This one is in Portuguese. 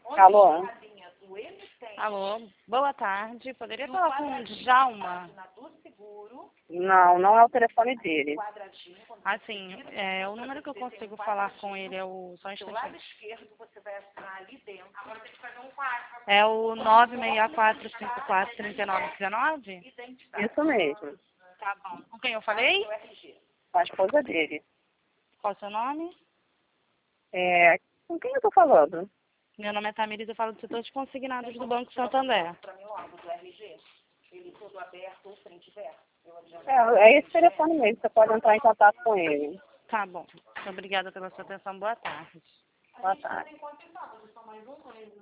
Alô? Alô, boa tarde. Poderia falar com o Djalma? Não, não é o telefone dele. Assim, o número que eu consigo falar com ele é o... Só um instantinho. É o 964543919? Isso mesmo. Tá bom. Com quem eu falei? A esposa dele. Qual o seu nome? Com quem eu tô falando? Meu nome é Tamires, eu falo do setor de consignados do Banco Santander. É esse telefone mesmo, você pode entrar em contato com ele. Tá bom. Obrigada pela sua atenção. Boa tarde. Boa tarde.